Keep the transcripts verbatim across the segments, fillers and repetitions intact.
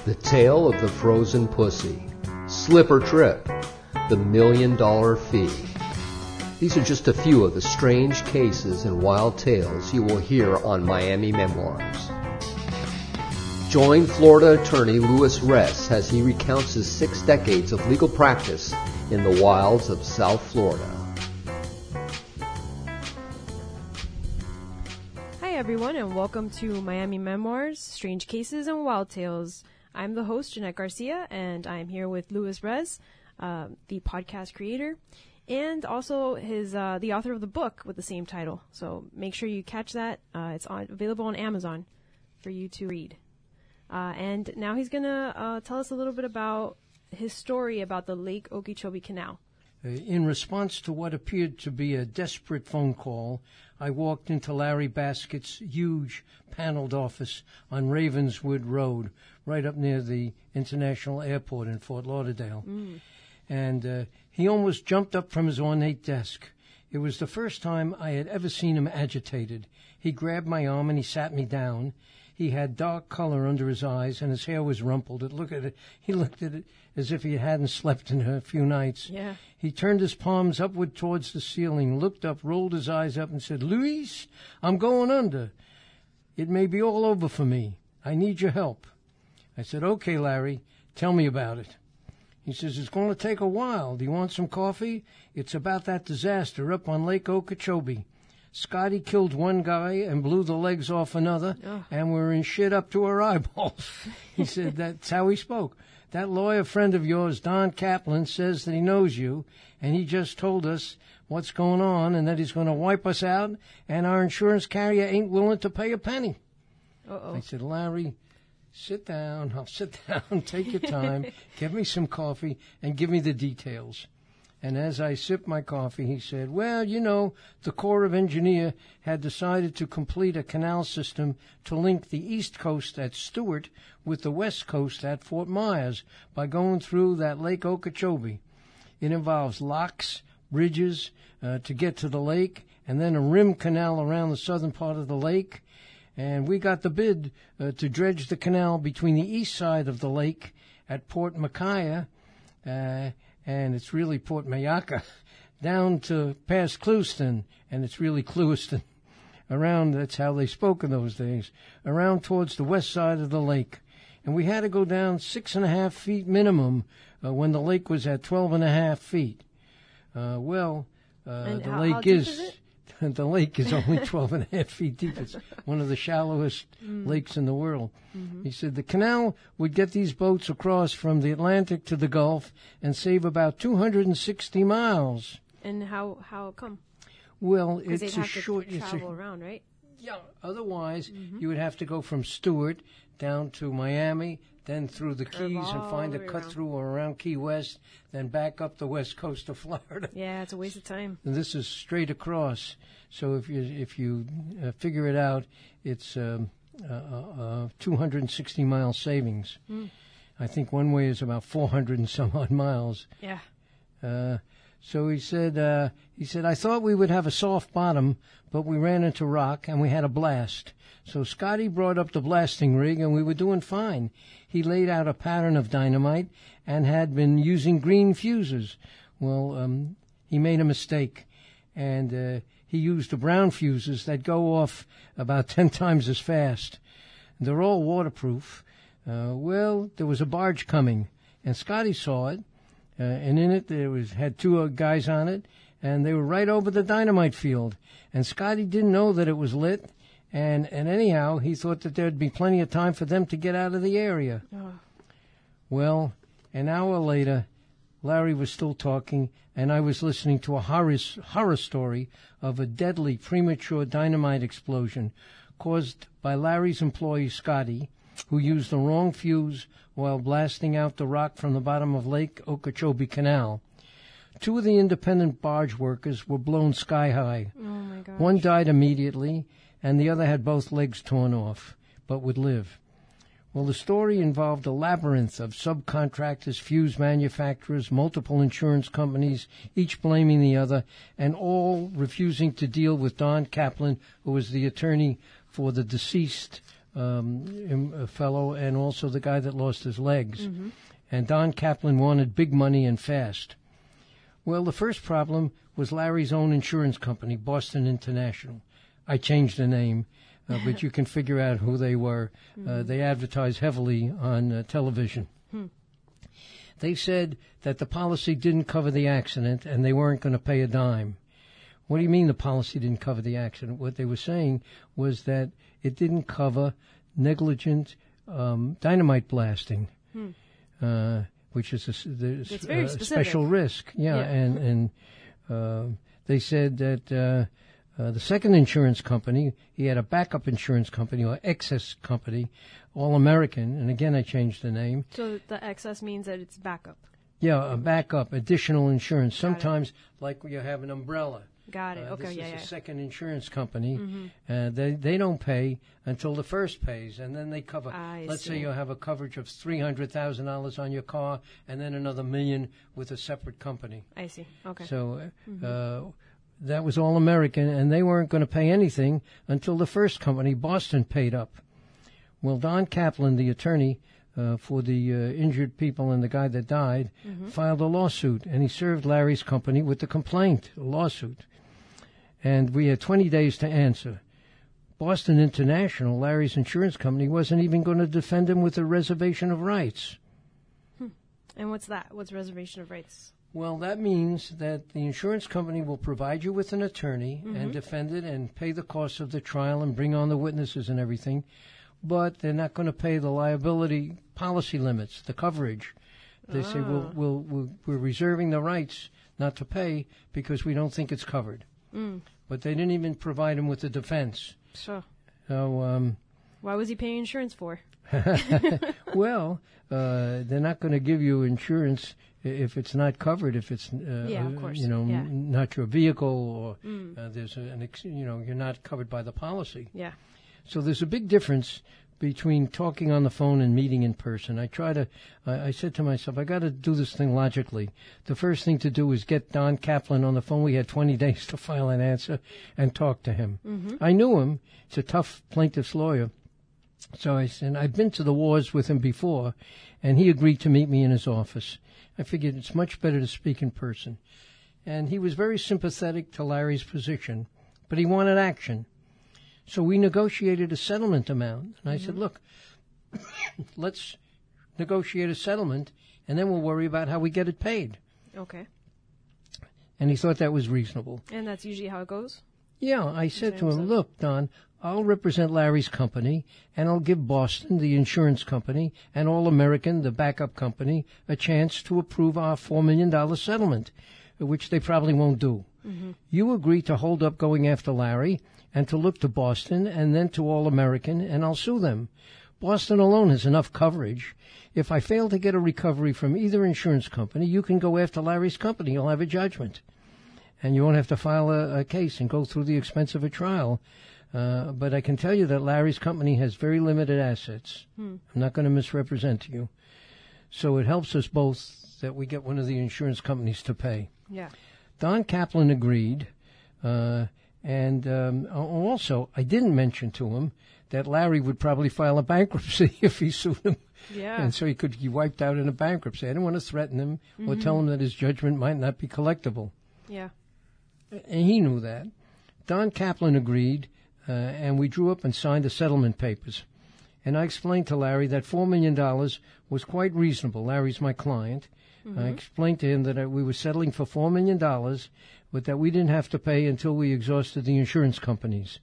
The Tale of the Frozen Pussy, Slip or Trip, The Million Dollar Fee. These are just a few of the strange cases and wild tales you will hear on Miami Memoirs. Join Florida attorney Louis Ress as he recounts his six decades of legal practice in the wilds of South Florida. Hi everyone, and welcome to Miami Memoirs, Strange Cases and Wild Tales. I'm the host, Jeanette Garcia, and I'm here with Louis Ress, uh, the podcast creator, and also his uh, the author of the book with the same title. So make sure you catch that. Uh, it's on, available on Amazon for you to read. Uh, and now he's going to uh, tell us a little bit about his story about the Lake Okeechobee Canal. In response to what appeared to be a desperate phone call, I walked into Larry Baskett's huge paneled office on Ravenswood Road, right up near the International Airport in Fort Lauderdale. Mm. And uh, he almost jumped up from his ornate desk. It was the first time I had ever seen him agitated. He grabbed my arm and he sat me down. He had dark color under his eyes, and his hair was rumpled. It looked at it, he looked at it as if he hadn't slept in a few nights. Yeah. He turned his palms upward towards the ceiling, looked up, rolled his eyes up, and said, "Luis, I'm going under. It may be all over for me. I need your help." I said, "Okay, Larry, tell me about it." He says, "It's going to take a while. Do you want some coffee? It's about that disaster up on Lake Okeechobee. Scotty killed one guy and blew the legs off another, oh. and we're in shit up to our eyeballs." He said that's how he spoke. "That lawyer friend of yours, Don Kaplan, says that he knows you, and he just told us what's going on and that he's going to wipe us out, and our insurance carrier ain't willing to pay a penny." Uh-oh. I said, "Larry, sit down. I'll sit down. Take your time. Give me some coffee and give me the details." And as I sipped my coffee, he said, "Well, you know, the Corps of Engineers had decided to complete a canal system to link the east coast at Stewart with the west coast at Fort Myers by going through that Lake Okeechobee. It involves locks, bridges uh, to get to the lake, and then a rim canal around the southern part of the lake. And we got the bid uh, to dredge the canal between the east side of the lake at Port Micaiah, uh, and it's really Port Mayaca, down to past Clewiston, and it's really Clewiston, around, that's how they spoke in those days, around towards the west side of the lake. And we had to go down six and a half feet minimum uh, when the lake was at twelve and a half feet. Uh, well, uh, the how, lake how deep is... is it? The lake is only twelve and a half feet deep. It's one of the shallowest mm. lakes in the world. Mm-hmm. He said the canal would get these boats across from the Atlantic to the Gulf and save about two hundred sixty miles. And how how come? Well, it's they'd a have short... to travel it's a, around, right? Yeah. Otherwise, mm-hmm. you would have to go from Stewart down to Miami, then through the Curve Keys and find a cut around. through or around Key West, then back up the west coast of Florida. Yeah, it's a waste of time. And this is straight across. So if you if you uh, figure it out, it's um, uh, uh, two hundred sixty mile savings. Mm. I think one way is about four hundred and some odd miles. Yeah. Uh, so he said, uh, he said, "I thought we would have a soft bottom, but we ran into rock and we had a blast. So Scotty brought up the blasting rig and we were doing fine. He laid out a pattern of dynamite and had been using green fuses. Well, um, he made a mistake, and uh, he used the brown fuses that go off about ten times as fast. They're all waterproof. Uh, well, there was a barge coming, and Scotty saw it, uh, and in it there was had two uh, guys on it, and they were right over the dynamite field. And Scotty didn't know that it was lit, and, and anyhow, he thought that there'd be plenty of time for them to get out of the area." Oh. Well, an hour later, Larry was still talking, and I was listening to a horror, horror story of a deadly premature dynamite explosion caused by Larry's employee, Scotty, who used the wrong fuse while blasting out the rock from the bottom of Lake Okeechobee Canal. Two of the independent barge workers were blown sky high. Oh, my gosh. One died immediately, and the other had both legs torn off, but would live. Well, the story involved a labyrinth of subcontractors, fuse manufacturers, multiple insurance companies, each blaming the other, and all refusing to deal with Don Kaplan, who was the attorney for the deceased um, fellow and also the guy that lost his legs. Mm-hmm. And Don Kaplan wanted big money and fast. Well, the first problem was Larry's own insurance company, Boston International. I changed the name, uh, but you can figure out who they were. Mm-hmm. Uh, they advertised heavily on uh, television. Hmm. They said that the policy didn't cover the accident and they weren't going to pay a dime. What do you mean the policy didn't cover the accident? What they were saying was that it didn't cover negligent um, dynamite blasting, hmm. uh, which is a, the, it's very uh, specific. special risk. Yeah, yeah. and, and uh, they said that uh, uh, the second insurance company, he had a backup insurance company or excess company, All American, and again I changed the name. So the excess means that it's backup. Yeah, a backup, additional insurance. Got Sometimes, it. like you have an umbrella. Got it. Uh, Okay, this yeah, is yeah. a second insurance company. Mm-hmm. Uh, they they don't pay until the first pays, and then they cover. I Let's see. say you have a coverage of three hundred thousand dollars on your car, and then another million with a separate company. I see. Okay. So uh, Mm-hmm. uh, that was All American, and they weren't going to pay anything until the first company, Boston, paid up. Well, Don Kaplan, the attorney uh, for the uh, injured people and the guy that died, Mm-hmm. filed a lawsuit, and he served Larry's company with the complaint, a lawsuit. And we had twenty days to answer. Boston International, Larry's insurance company, wasn't even going to defend him with a reservation of rights. And what's that? What's reservation of rights? Well, that means that the insurance company will provide you with an attorney Mm-hmm. and defend it and pay the costs of the trial and bring on the witnesses and everything, but they're not going to pay the liability policy limits, the coverage. They say, we'll, Ah. we'll, we'll, we're reserving the rights not to pay because we don't think it's covered. Mm. But they didn't even provide him with a defense. So, So, um, why was he paying insurance for? well, uh, they're not going to give you insurance i- if it's not covered. If it's, uh, Yeah, of uh, course. you know, Yeah. n- not your vehicle, or Mm. uh, there's a, an, ex- you know, you're not covered by the policy. Yeah. So there's a big difference between talking on the phone and meeting in person. I try to, I, I said to myself, I got to do this thing logically. The first thing to do is get Don Kaplan on the phone. We had twenty days to file an answer and talk to him. Mm-hmm. I knew him. It's a tough plaintiff's lawyer. So I said, I've been to the wars with him before, and he agreed to meet me in his office. I figured it's much better to speak in person. And he was very sympathetic to Larry's position, but he wanted action. So we negotiated a settlement amount. And I Mm-hmm. said, look, let's negotiate a settlement, and then we'll worry about how we get it paid. Okay. And he thought that was reasonable. And that's usually how it goes? Yeah, I said to him, terms of- look, Don, I'll represent Larry's company, and I'll give Boston, the insurance company, and All American, the backup company, a chance to approve our four million dollars settlement, which they probably won't do. Mm-hmm. You agree to hold up going after Larry and to look to Boston and then to All American, and I'll sue them. Boston alone has enough coverage. If I fail to get a recovery from either insurance company, you can go after Larry's company. You'll have a judgment. And you won't have to file a, a case and go through the expense of a trial. Uh, but I can tell you that Larry's company has very limited assets. Hmm. I'm not going to misrepresent to you. So it helps us both that we get one of the insurance companies to pay. Yeah. Don Kaplan agreed. Uh, and um, also, I didn't mention to him that Larry would probably file a bankruptcy if he sued him. Yeah. And so he could be wiped out in a bankruptcy. I didn't want to threaten him or tell him that his judgment might not be collectible. Yeah. And he knew that. Don Kaplan agreed, uh, and we drew up and signed the settlement papers. And I explained to Larry that four million dollars was quite reasonable. Larry's my client. Mm-hmm. I explained to him that uh, we were settling for four million dollars, but that we didn't have to pay until we exhausted the insurance companies.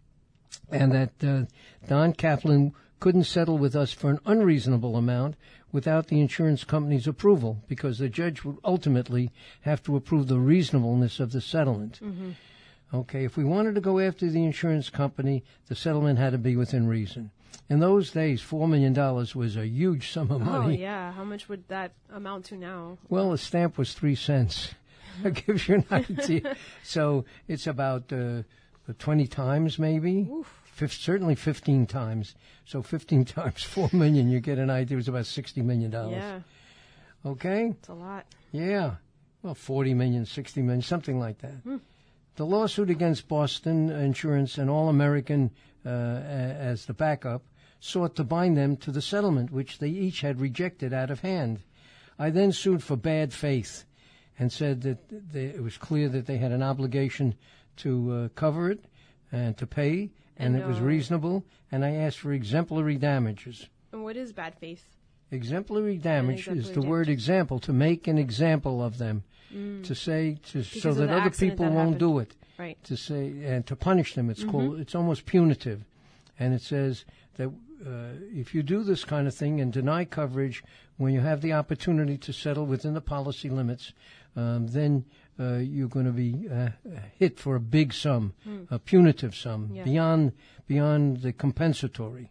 And that uh, Don Kaplan couldn't settle with us for an unreasonable amount without the insurance company's approval, because the judge would ultimately have to approve the reasonableness of the settlement. Mm-hmm. Okay, if we wanted to go after the insurance company, the settlement had to be within reason. In those days, four million dollars was a huge sum of Oh, money. yeah. How much would that amount to now? Well, a stamp was three cents. That gives you an idea. So it's about uh, twenty times, maybe. Oof. Fif- certainly fifteen times. So fifteen times four million, you get an idea. It was about sixty million dollars. Yeah. Okay? It's a lot. Yeah. Well, forty million, sixty million, something like that. Hmm. The lawsuit against Boston Insurance and All American uh, a- as the backup sought to bind them to the settlement, which they each had rejected out of hand. I then sued for bad faith and said that they, it was clear that they had an obligation to uh, cover it and to pay, and, and it was uh, reasonable, and I asked for exemplary damages. And what is bad faith? Exemplary damage exemplary is the damage. word example, to make an example of them, mm. to say, to, so that other people that won't happened. do it. Right. To say, and to punish them. It's mm-hmm. called, it's almost punitive. And it says that uh, if you do this kind of thing and deny coverage when you have the opportunity to settle within the policy limits, um, then uh, you're going to be uh, hit for a big sum, mm. a punitive sum, yeah. beyond beyond the compensatory.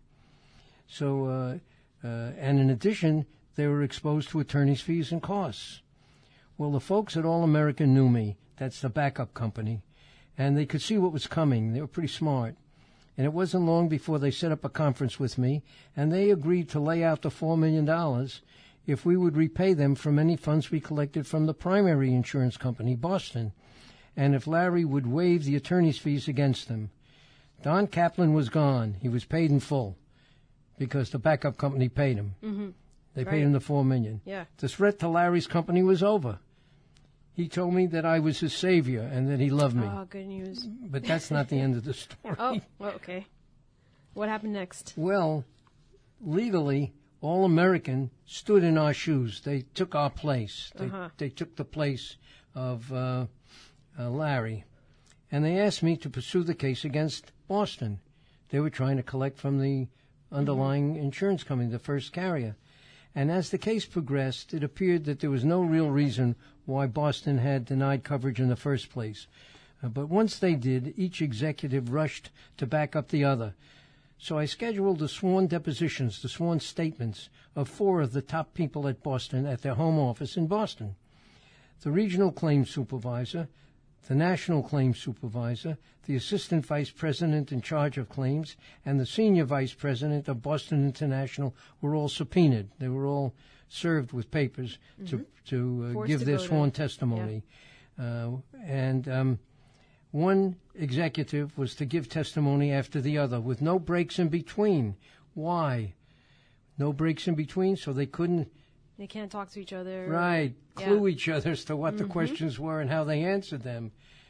So, uh, uh, and in addition, they were exposed to attorney's fees and costs. Well, the folks at All American knew me. That's the backup company. And they could see what was coming. They were pretty smart. And it wasn't long before they set up a conference with me, and they agreed to lay out the four million dollars if we would repay them from any funds we collected from the primary insurance company, Boston, and if Larry would waive the attorney's fees against them. Don Kaplan was gone. He was paid in full because the backup company paid him. Mm-hmm. They right. paid him the four million dollars. Yeah. The threat to Larry's company was over. He told me that I was his savior and that he loved me. Oh, good news. But that's not the end of the story. Oh, well, okay. What happened next? Well, legally, All American stood in our shoes. They took our place. They, uh-huh. they took the place of uh, uh, Larry. And they asked me to pursue the case against Boston. They were trying to collect from the underlying mm-hmm. insurance company, the first carrier. And as the case progressed, it appeared that there was no real reason why Boston had denied coverage in the first place. Uh, but once they did, each executive rushed to back up the other. So I scheduled the sworn depositions, the sworn statements of four of the top people at Boston at their home office in Boston. The regional claims supervisor, the national claims supervisor, the assistant vice president in charge of claims, and the senior vice president of Boston International were all subpoenaed. They were all served with papers mm-hmm. to to uh, give to their sworn to. testimony. Yeah. Uh, and um, one executive was to give testimony after the other with no breaks in between. Why? No breaks in between, so they couldn't... They can't talk to each other. Right. Yeah. Clue each other as to what mm-hmm. the questions were and how they answered them.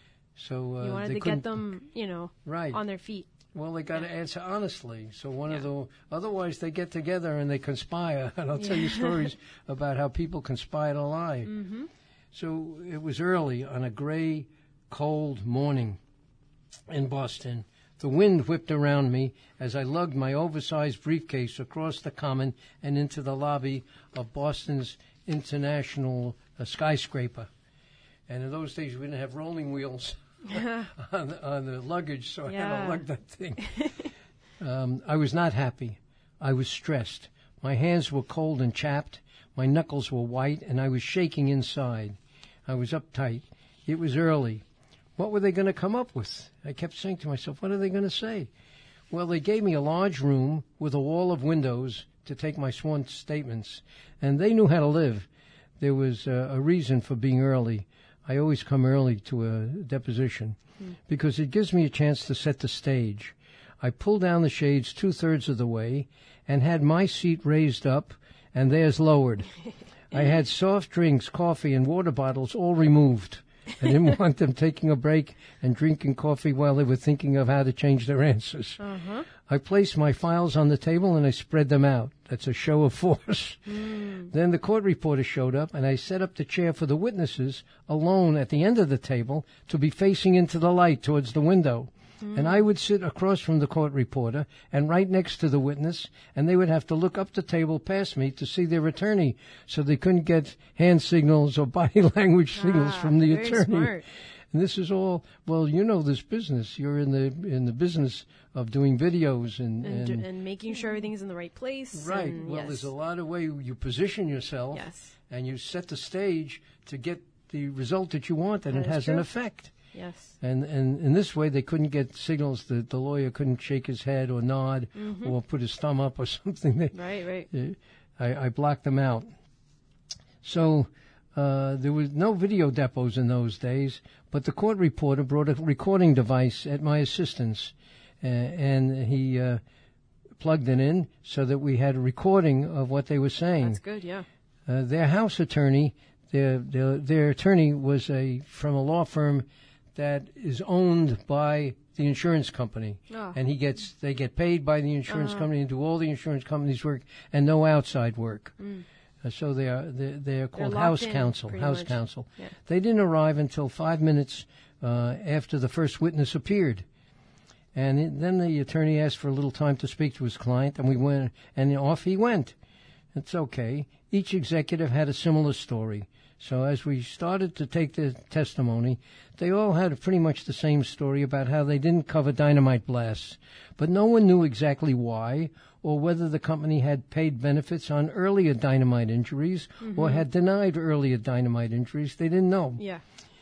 So uh, you wanted they to couldn't, get them, you know, right. on their feet. Well, they got yeah. to answer honestly. So one yeah. of the otherwise they get together and they conspire. And I'll yeah. tell you stories about how people conspire to lie. Mm-hmm. So it was early on a gray, cold morning in Boston. The wind whipped around me as I lugged my oversized briefcase across the common and into the lobby of Boston's International uh, skyscraper. And in those days, we didn't have rolling wheels on, the, on the luggage, so yeah. I had to lug that thing. um, I was not happy. I was stressed. My hands were cold and chapped. My knuckles were white, and I was shaking inside. I was uptight. It was early. What were they going to come up with? I kept saying to myself, what are they going to say? Well, they gave me a large room with a wall of windows to take my sworn statements, and they knew how to live. There was uh, a reason for being early. I always come early to a deposition mm. because it gives me a chance to set the stage. I pulled down the shades two-thirds of the way and had my seat raised up and theirs lowered. I had soft drinks, coffee, and water bottles all removed. I didn't want them taking a break and drinking coffee while they were thinking of how to change their answers. Uh-huh. I placed my files on the table and I spread them out. That's a show of force. Mm. Then the court reporter showed up and I set up the chair for the witnesses alone at the end of the table to be facing into the light towards the window. Mm. And I would sit across from the court reporter and right next to the witness, and they would have to look up the table past me to see their attorney so they couldn't get hand signals or body language signals ah, from the very attorney. Smart. And this is all, well, you know this business. You're in the in the business of doing videos and... And, and, and making sure everything's in the right place. Right. And, well, yes. there's a lot of way you position yourself. Yes. And you set the stage to get the result that you want, and that it has true. an effect. Yes. And and in this way, they couldn't get signals. The, the lawyer couldn't shake his head or nod mm-hmm. or put his thumb up or something. They, right, right. Uh, I, I blocked them out. So... Uh, there was no video depots in those days, but the court reporter brought a recording device at my assistance, uh, and he uh, plugged it in so that we had a recording of what they were saying. That's good, yeah. Uh, their house attorney, their, their their attorney was a from a law firm that is owned by the insurance company, oh. and he gets they get paid by the insurance uh-huh. company and do all the insurance company's work and no outside work. Mm. Uh, so they are they're, they're called they're house in, counsel. House much. counsel. Yeah. They didn't arrive until five minutes uh, after the first witness appeared. And it, then the attorney asked for a little time to speak to his client, and we went, and off he went. It's okay. Each executive had a similar story. So as we started to take the testimony, they all had pretty much the same story about how they didn't cover dynamite blasts. But no one knew exactly why, or whether the company had paid benefits on earlier dynamite injuries, mm-hmm. or had denied earlier dynamite injuries. They didn't know. Yeah.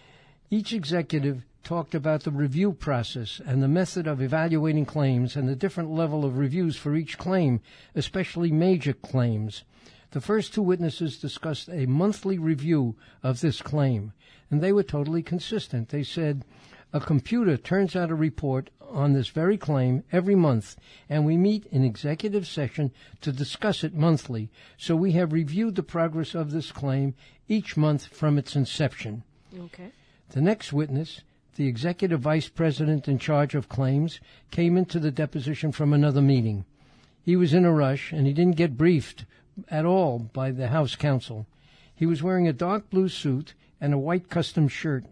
Each executive talked about the review process and the method of evaluating claims and the different level of reviews for each claim, especially major claims. The first two witnesses discussed a monthly review of this claim, and they were totally consistent. They said, a computer turns out a report on this very claim every month, and we meet in executive session to discuss it monthly, so we have reviewed the progress of this claim each month from its inception. Okay. The next witness, the executive vice president in charge of claims, came into the deposition from another meeting. He was in a rush, and he didn't get briefed at all by the House counsel. He was wearing a dark blue suit and a white custom shirt,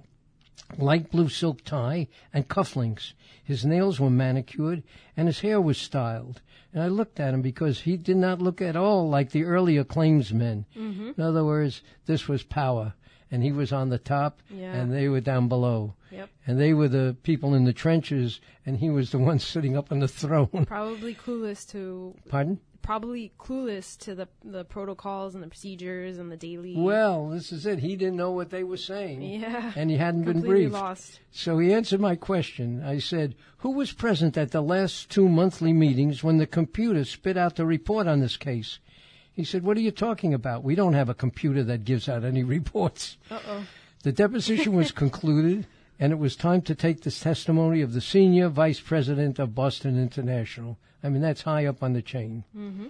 light blue silk tie, and cufflinks. His nails were manicured, and his hair was styled. And I looked at him because he did not look at all like the earlier claimsmen. Mm-hmm. In other words, this was power. And he was on the top, yeah. and they were down below. Yep. And they were the people in the trenches, and he was the one sitting up on the throne. Probably clueless to... Pardon? Probably clueless to the the protocols and the procedures and the daily... Well, this is it. He didn't know what they were saying. Yeah. And he hadn't been Completely briefed. lost. So he answered my question. I said, who was present at the last two monthly meetings when the computer spit out the report on this case? He said, what are you talking about? We don't have a computer that gives out any reports. Uh-oh. The deposition was concluded, and it was time to take the testimony of the senior vice president of Boston International. I mean, that's high up on the chain. Mm-hmm.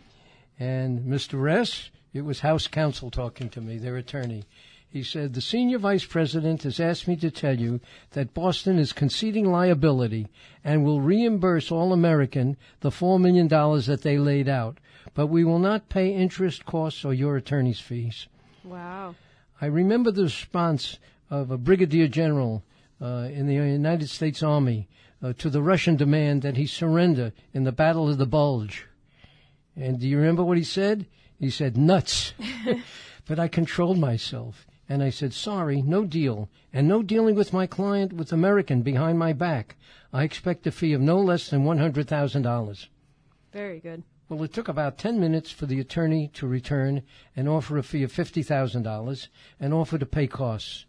And Mister Ress, it was House counsel talking to me, their attorney. He said, the senior vice president has asked me to tell you that Boston is conceding liability and will reimburse All American the four million dollars that they laid out, but we will not pay interest, costs, or your attorney's fees. Wow. I remember the response of a brigadier general uh, in the United States Army uh, to the Russian demand that he surrender in the Battle of the Bulge. And do you remember what he said? He said, nuts. But I controlled myself. And I said, sorry, no deal. And no dealing with my client with American behind my back. I expect a fee of no less than one hundred thousand dollars. Very good. Well, it took about ten minutes for the attorney to return and offer a fee of fifty thousand dollars and offer to pay costs.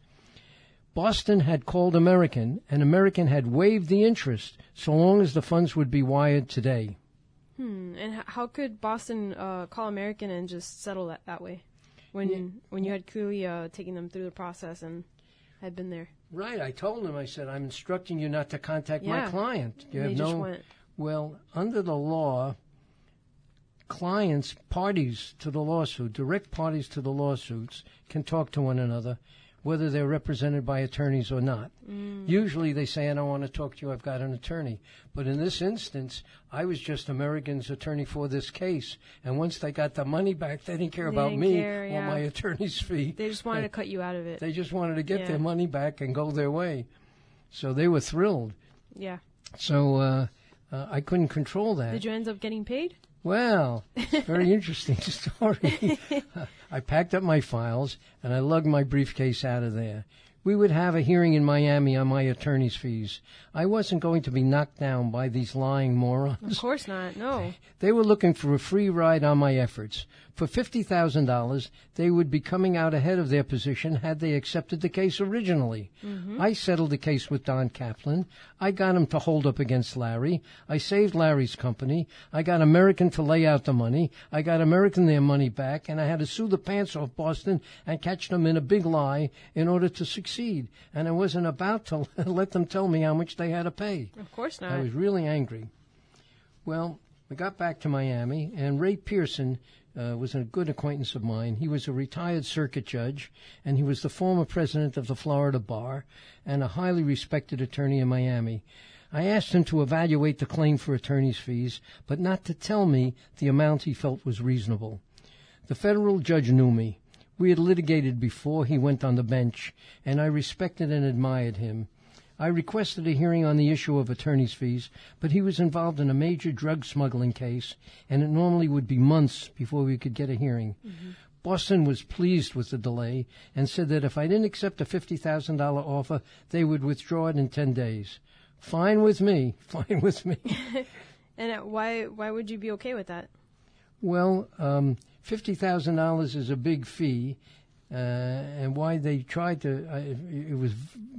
Boston had called American, and American had waived the interest so long as the funds would be wired today. Hmm. And h- how could Boston uh, call American and just settle that that way? When Yeah. when you had clearly uh, taken them through the process and had been there. Right. I told him, I said, I'm instructing you not to contact Yeah. my client. You And have they just no. went. Well, under the law, clients, parties to the lawsuit, direct parties to the lawsuits, can talk to one another, whether they're represented by attorneys or not. Mm. Usually they say, I don't want to talk to you, I've got an attorney. But in this instance, I was just American's attorney for this case. And once they got the money back, they didn't care They about didn't me care, or yeah. my attorney's fee. They just wanted to cut you out of it. They just wanted to get Yeah. their money back and go their way. So they were thrilled. Yeah. So uh, uh, I couldn't control that. Did you end up getting paid? Well, it's a very interesting story. I packed up my files, and I lugged my briefcase out of there. We would have a hearing in Miami on my attorney's fees. I wasn't going to be knocked down by these lying morons. Of course not. No. They were looking for a free ride on my efforts. For fifty thousand dollars, they would be coming out ahead of their position had they accepted the case originally. Mm-hmm. I settled the case with Don Kaplan. I got him to hold up against Larry. I saved Larry's company. I got American to lay out the money. I got American their money back, and I had to sue the pants off Boston and catch them in a big lie in order to succeed. And I wasn't about to let them tell me how much they had to pay. Of course not. I was really angry. Well, We got back to Miami, and Ray Pearson uh, was a good acquaintance of mine. He was a retired circuit judge, and he was the former president of the Florida Bar and a highly respected attorney in Miami. I asked him to evaluate the claim for attorney's fees, but not to tell me the amount he felt was reasonable. The federal judge knew me. We had litigated before he went on the bench, and I respected and admired him. I requested a hearing on the issue of attorney's fees, but he was involved in a major drug smuggling case, and it normally would be months before we could get a hearing. Mm-hmm. Boston was pleased with the delay and said that if I didn't accept a fifty thousand dollars offer, they would withdraw it in ten days. Fine with me, fine with me. And uh, why why would you be okay with that? Well, um, fifty thousand dollars is a big fee, uh, and why they tried to, uh, it was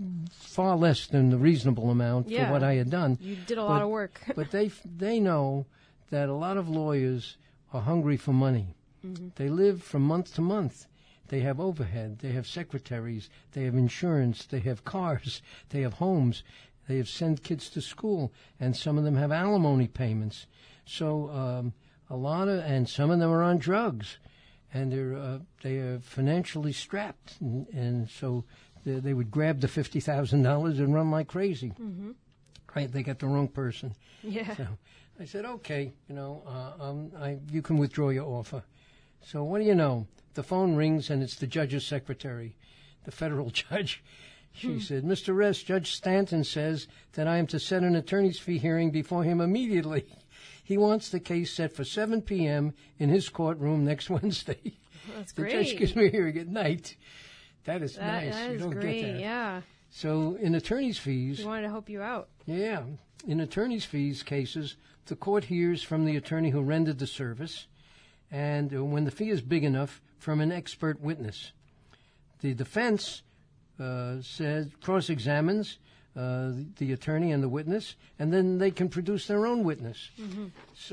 far less than the reasonable amount yeah. for what I had done. You did a but, lot of work. But they they know that a lot of lawyers are hungry for money. Mm-hmm. They live from month to month. They have overhead. They have secretaries. They have insurance. They have cars. They have homes. They have sent kids to school, and some of them have alimony payments. So um, a lot of, and some of them are on drugs, and they're uh, they are financially strapped, and, and so they, they would grab the fifty thousand dollars and run like crazy. Mm-hmm. Right? They got the wrong person. Yeah. So I said, okay, you know, uh, um, I, you can withdraw your offer. So what do you know? The phone rings, and it's the judge's secretary, the federal judge. She hmm. said, Mister Rest, Judge Stanton says that I am to set an attorney's fee hearing before him immediately. He wants the case set for seven p.m. in his courtroom next Wednesday. That's the great. judge gives me a hearing at night. That is that, nice. That you is don't great, get that. Yeah. So in attorney's fees... He wanted to help you out. Yeah. In attorney's fees cases, the court hears from the attorney who rendered the service, and uh, when the fee is big enough, from an expert witness. The defense... Uh, says, cross-examines uh, the, the attorney and the witness, and then they can produce their own witness. Mm-hmm.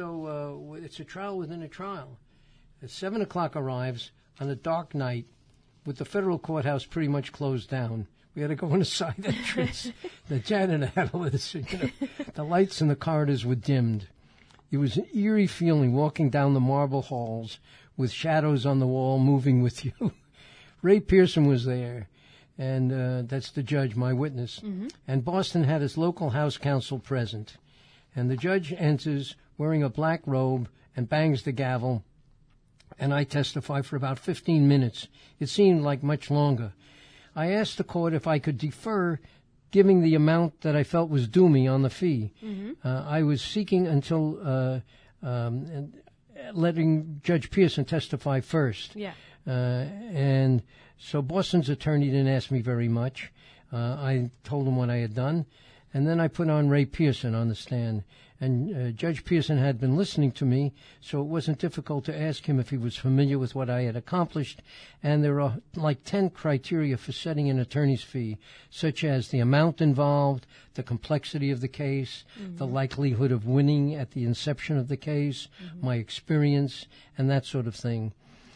So uh, it's a trial within a trial. At seven o'clock arrives on a dark night with the federal courthouse pretty much closed down. We had to go in a side entrance. The janitor had to listen. You know, the lights in the corridors were dimmed. It was an eerie feeling walking down the marble halls with shadows on the wall moving with you. Ray Pearson was there. And uh, that's the judge, my witness. Mm-hmm. And Boston had his local house counsel present. And the judge enters wearing a black robe and bangs the gavel. And I testify for about fifteen minutes. It seemed like much longer. I asked the court if I could defer giving the amount that I felt was due me on the fee. Mm-hmm. Uh, I was seeking until uh, um, and letting Judge Pearson testify first. Yeah. Uh, and... So Boston's attorney didn't ask me very much. Uh, I told him what I had done. And then I put on Ray Pearson on the stand. And uh, Judge Pearson had been listening to me, so it wasn't difficult to ask him if he was familiar with what I had accomplished. And there are like ten criteria for setting an attorney's fee, such as the amount involved, the complexity of the case, mm-hmm. the likelihood of winning at the inception of the case, mm-hmm. my experience, and that sort of thing.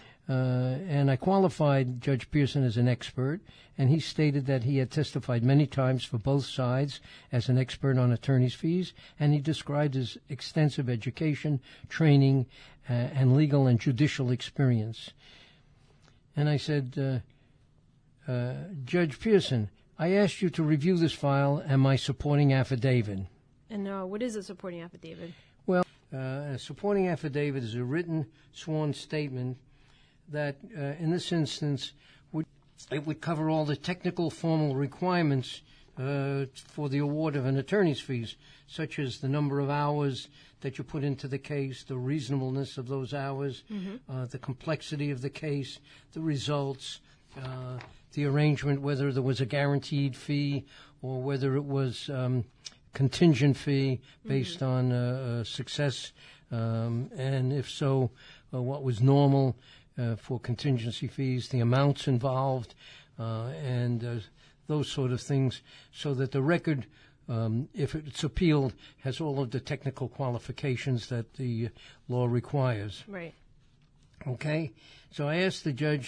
Uh, and I qualified Judge Pearson as an expert, and he stated that he had testified many times for both sides as an expert on attorney's fees, and he described his extensive education, training, uh, and legal and judicial experience. And I said, uh, uh, Judge Pearson, I asked you to review this file and my supporting affidavit. And uh, what is a supporting affidavit? Well, uh, a supporting affidavit is a written, sworn statement that, uh, in this instance, would it would cover all the technical formal requirements uh, for the award of an attorney's fees, such as the number of hours that you put into the case, the reasonableness of those hours, mm-hmm. uh, the complexity of the case, the results, uh, the arrangement, whether there was a guaranteed fee or whether it was um, contingent fee based mm-hmm. on uh, uh, success, um, and if so, uh, what was normal Uh, for contingency fees, the amounts involved, uh, and uh, those sort of things, so that the record, um, if it's appealed, has all of the technical qualifications that the law requires. Right. Okay? So I asked the judge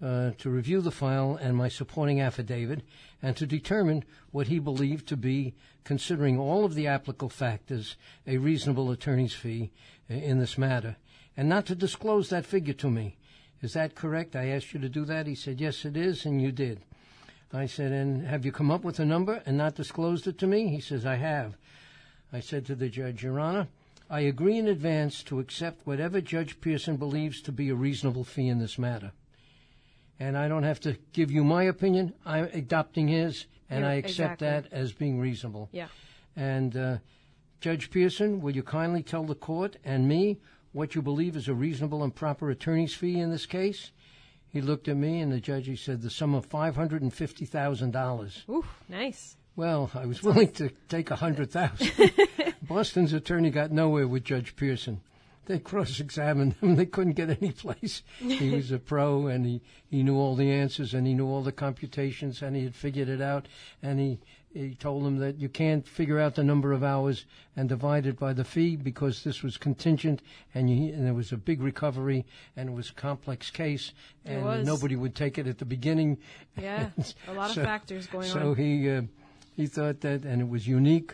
uh, to review the file and my supporting affidavit and to determine what he believed to be, considering all of the applicable factors, a reasonable attorney's fee uh, in this matter, and not to disclose that figure to me. Is that correct? I asked you to do that. He said, yes, it is, and you did. I said, and have you come up with a number and not disclosed it to me? He says, I have. I said to the judge, Your Honor, I agree in advance to accept whatever Judge Pearson believes to be a reasonable fee in this matter. And I don't have to give you my opinion. I'm adopting his, and Yeah, I accept exactly. that as being reasonable. Yeah. And uh, Judge Pearson, will you kindly tell the court and me what you believe is a reasonable and proper attorney's fee in this case? He looked at me, and the judge, he said, the sum of five hundred fifty thousand dollars. Ooh, nice. Well, I was willing to take one hundred thousand dollars. Boston's attorney got nowhere with Judge Pearson. They cross-examined him. They couldn't get any place. He was a pro, and he, he knew all the answers, and he knew all the computations, and he had figured it out. And he, he told them that you can't figure out the number of hours and divide it by the fee because this was contingent, and, you, and there was a big recovery, and it was a complex case, It and was. nobody would take it at the beginning. Yeah, a lot of So- factors going So on. he uh, he thought that, and it was unique,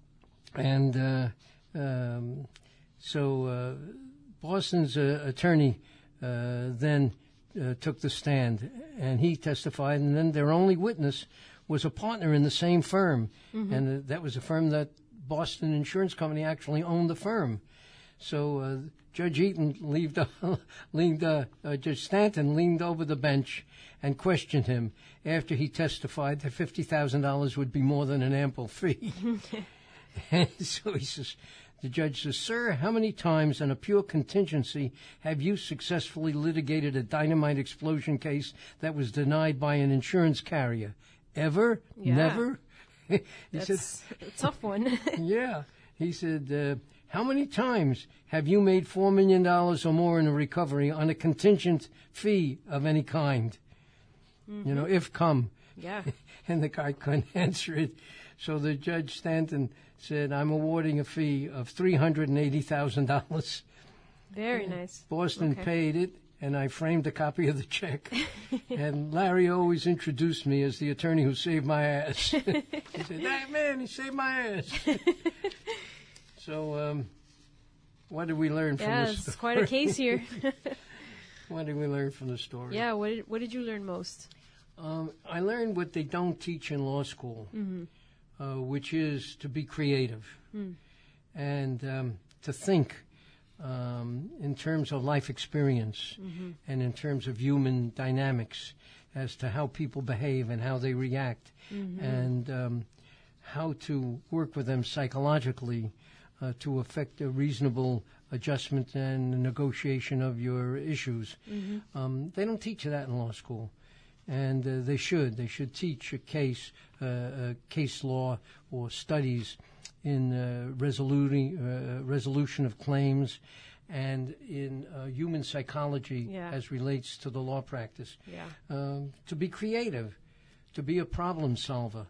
and uh, um, so uh, Boston's uh, attorney uh, then uh, took the stand, and he testified, and then their only witness was a partner in the same firm, Mm-hmm. and uh, that was a firm that Boston Insurance Company actually owned the firm. So uh, Judge Eaton leaned, leaned uh, uh, Judge Stanton leaned over the bench and questioned him after he testified that fifty thousand dollars would be more than an ample fee. And so he says, the judge says, sir, how many times on a pure contingency have you successfully litigated a dynamite explosion case that was denied by an insurance carrier? Ever? Yeah. Never? He That's said, a tough one. yeah. He said, uh, how many times have you made four million dollars or more in a recovery on a contingent fee of any kind? Mm-hmm. You know, if come. Yeah. And the guy couldn't answer it. So the Judge Stanton said, I'm awarding a fee of three hundred eighty thousand dollars. Very nice. Boston Okay. paid it, and I framed a copy of the check. And Larry always introduced me as the attorney who saved my ass. He said, that man, he saved my ass. So, um, what did we learn from Yeah, this it's story? quite a case here. What did we learn from the story? Yeah, what did, what did you learn most? Um, I learned what they don't teach in law school, Mm-hmm. uh, which is to be creative Mm. and um, to think um, in terms of life experience Mm-hmm. and in terms of human dynamics as to how people behave and how they react Mm-hmm. and um, how to work with them psychologically uh, to effect a reasonable adjustment and negotiation of your issues. Mm-hmm. Um, they don't teach you that in law school. And uh, they should. They should teach a case, uh, uh, case law or studies in uh, resoluting, uh, resolution of claims and in uh, human psychology Yeah. as relates to the law practice. Yeah. Um, to be creative, to be a problem solver.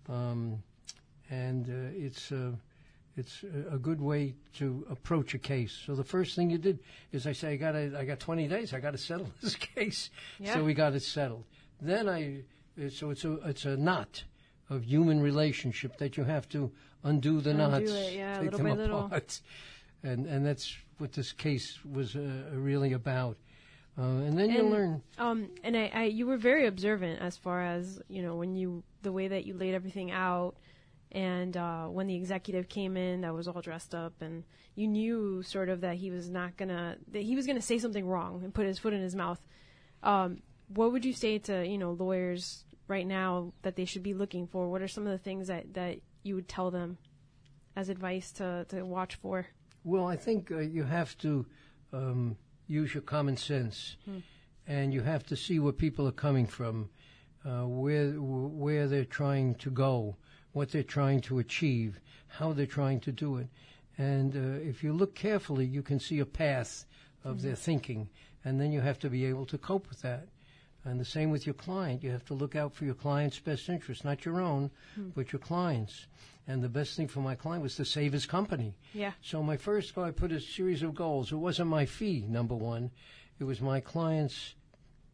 Um, and uh, it's, uh, it's a- a good way to approach a case. So the first thing you did is I say, I got I got twenty days. I got to settle this case. Yeah. So we got it settled. Then I, uh, so it's a it's a knot of human relationship that you have to undo the Undo knots, it, yeah, take little them by little. apart, and and that's what this case was uh, really about. Uh, and then you And- learn. Um, and I, I, you were very observant as far as, you know, when you, the way that you laid everything out, and uh, when the executive came in that was all dressed up, and you knew sort of that he was not gonna, that he was gonna say something wrong and put his foot in his mouth. Um, what would you say to, you know, lawyers right now that they should be looking for? What are some of the things that, that you would tell them as advice to, to watch for? Well, I think uh, you have to um, use your common sense, and you have to see where people are coming from, uh, where where they're trying to go, what they're trying to achieve, how they're trying to do it. And uh, if you look carefully, you can see a path of their thinking, and then you have to be able to cope with that. And the same with your client. You have to look out for your client's best interest, not your own, but your client's. And the best thing for my client was to save his company. Yeah. So my first goal, I put a series of goals. It wasn't my fee, number one. It was my client's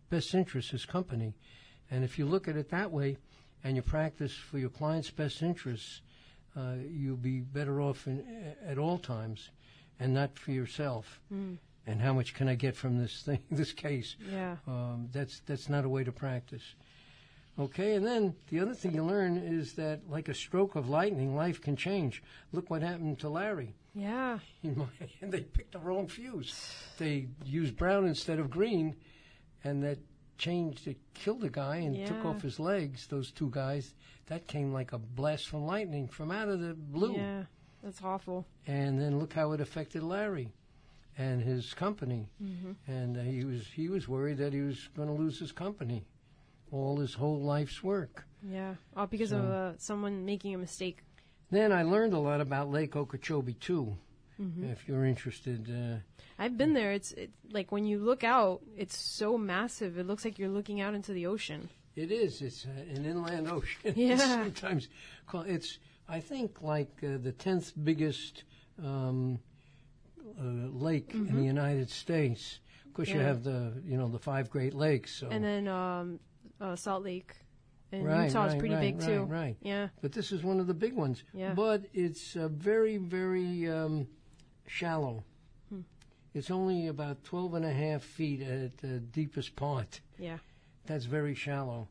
best interest, his company. And if you look at it that way and you practice for your client's best interests, uh, you'll be better off in, at all times and not for yourself. Mm. And how much can I get from this thing, this case? Yeah. Um, that's that's not a way to practice. Okay, and then the other thing you learn is that, like a stroke of lightning, life can change. Look what happened to Larry. Yeah. In my, and they picked the wrong fuse. They used brown instead of green, and that changed. It killed the guy and took Yeah. off his legs. Those two guys. That came like a blast from lightning from out of the blue. Yeah, that's awful. And then look how it affected Larry and his company. Mm-hmm. And uh, he was he was worried that he was going to lose his company, all his whole life's work. Yeah, all because So- of uh, someone making a mistake. Then I learned a lot about Lake Okeechobee too. Mm-hmm. If you're interested, uh, I've been there. It's it, like when you look out, it's so massive. It looks like you're looking out into the ocean. it is. It's uh, an inland ocean. Yeah. It's sometimes called, it's I think like uh, the tenth biggest um, uh, lake in the United States. Of course, you Mm-hmm. Yeah. have the you know the five Great Lakes. So. And then um, uh, Salt Lake in Right, Utah is right, pretty right, big right, too. right. Yeah, But this is one of the big ones. Yeah. But it's uh, very, very um, shallow. Hmm. It's only about twelve and a half feet at the deepest part. yeah, That's very shallow.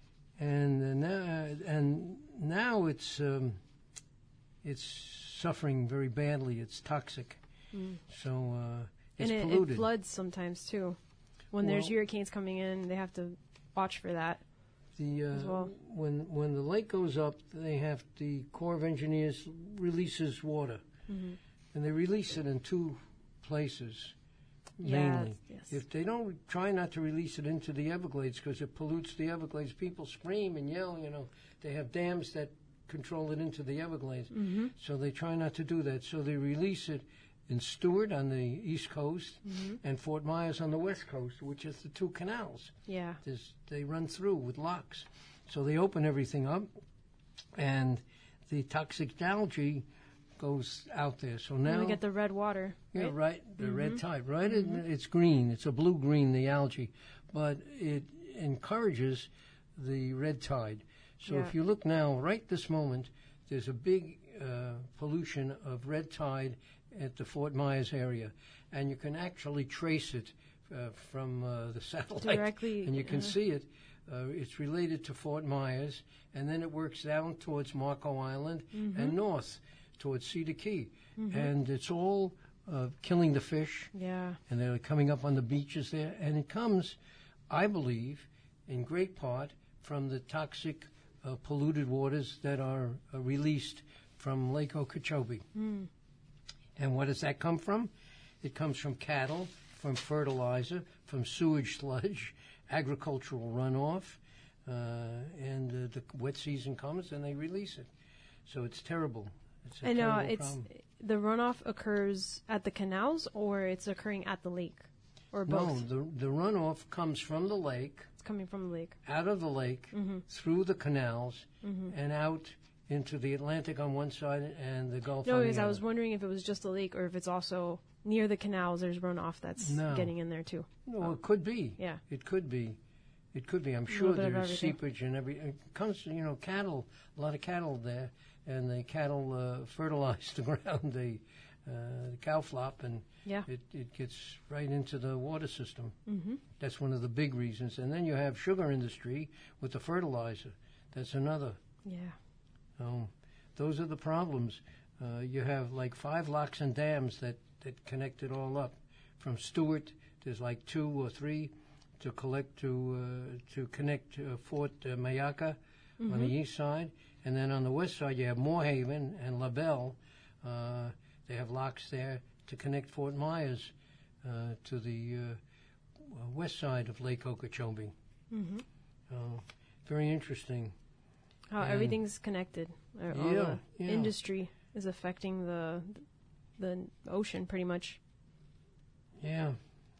And uh, now, and now it's um, it's suffering very badly. It's toxic. Mm. So uh, it's and it, polluted. it floods sometimes too. When there's Well- hurricanes coming in, they have to watch for that. The uh, as well. when when the lake goes up, they have the Corps of Engineers releases water, Mhm. and they release it in two places Yeah, mainly. yes. If they don't try not to release it into the Everglades because it pollutes the Everglades, people scream and yell. You know, they have dams that control it into the Everglades, Mm-hmm. so they try not to do that. So they release it in Stewart on the east coast Mm-hmm. and Fort Myers on the west coast, which is the two canals. Yeah, There's, they run through with locks. So they open everything up, and the toxic algae goes out there. So and now, we get the red water. yeah, Right? right, the Mhm. red tide, right? It, it's green. It's a blue-green, the algae, but it encourages the red tide. So Yeah. if you look now, right this moment, there's a big uh, pollution of red tide at the Fort Myers area, and you can actually trace it uh, from uh, the satellite, Directly, and you can uh, see it. Uh, it's related to Fort Myers, and then it works down towards Marco Island Mm-hmm. and north towards Cedar Key, and it's all uh, killing the fish, Yeah, and they're coming up on the beaches there, and it comes, I believe, in great part from the toxic, uh, polluted waters that are uh, released from Lake Okeechobee. Mm. And what does that come from? It comes from cattle, from fertilizer, from sewage sludge, agricultural runoff, uh, and uh, the wet season comes and they release it. So it's terrible. It's a and uh, terrible it's problem. the runoff occurs at the canals, or it's occurring at the lake, or both. No, the, the runoff comes from the lake, It's coming from the lake. out of the lake, Mm-hmm. through the canals, and out into the Atlantic on one side and the Gulf No, on because the I other. was wondering if it was just the lake or if it's also near the canals. There's runoff that's No. getting in there too. No, it could be. Yeah. It could be. It could be. I'm little sure bit of there's everything. seepage and every. It comes, you know, cattle. A lot of cattle there, and the cattle uh, fertilize the ground. They uh, the cow flop, and Yeah. it it gets right into the water system. Mm-hmm. That's one of the big reasons. And then you have sugar industry with the fertilizer. That's another. Yeah. Um, those are the problems. Uh, you have like five locks and dams that, that connect it all up. From Stewart, there's like two or three to collect to uh, to connect uh, Fort uh, Mayaka on the east side, and then on the west side you have Moorhaven and LaBelle. Uh, they have locks there to connect Fort Myers uh, to the uh, west side of Lake Okeechobee. Mm-hmm. Uh, very interesting. How And- everything's connected. Uh, All Yeah, the yeah. industry is affecting the the ocean pretty much. Yeah.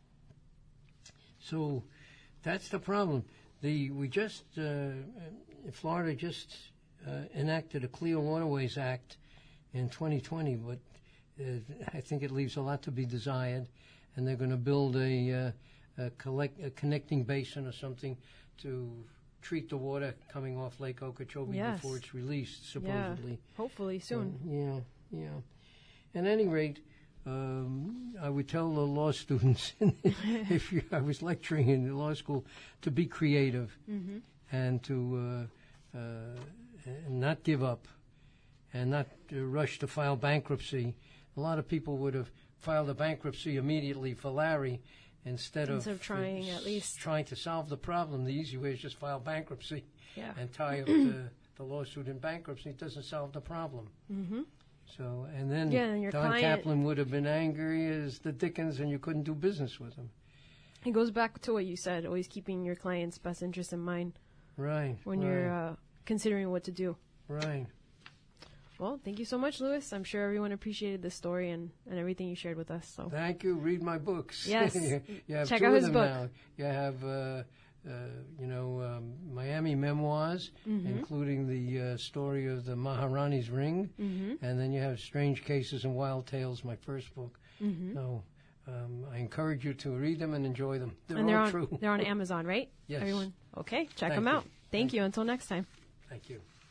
So that's the problem. The we just uh, Florida just uh, enacted a Clear Waterways Act in twenty twenty, but uh, I think it leaves a lot to be desired. And they're going to build a uh, a, collect, a connecting basin or something to treat the water coming off Lake Okeechobee Yes. before it's released, supposedly. Yeah, hopefully soon. Uh, yeah, yeah. At any rate, um, I would tell the law students, if you, I was lecturing in the law school, to be creative Mm-hmm. and to uh, uh, not give up and not uh, rush to file bankruptcy. A lot of people would have filed a bankruptcy immediately for Larry instead, Instead of, of trying uh, at least. trying to solve the problem. The easy way is just file bankruptcy Yeah. and tie up the, the lawsuit in bankruptcy. It doesn't solve the problem. Mm-hmm. So, and then Yeah, and your Don client- Kaplan would have been angry as the dickens, and you couldn't do business with him. It goes back to what you said, always keeping your client's best interest in mind Right. when right, you're uh, considering what to do. right. Well, thank you so much, Louis. I'm sure everyone appreciated this story and, and everything you shared with us. So Thank you. Read my books. Yes. you have Check two out of his them book. now. You have, uh, uh, you know, um, Miami Memoirs, Mm-hmm. including the uh, story of the Maharani's Ring, Mm-hmm. and then you have Strange Cases and Wild Tales, my first book. Mm-hmm. So um, I encourage you to read them and enjoy them. They're and they're all on true. they're on Amazon, right? Yes. Everyone. Okay, check Thank them you. out. Thank Thank you. Until next time. Thank you.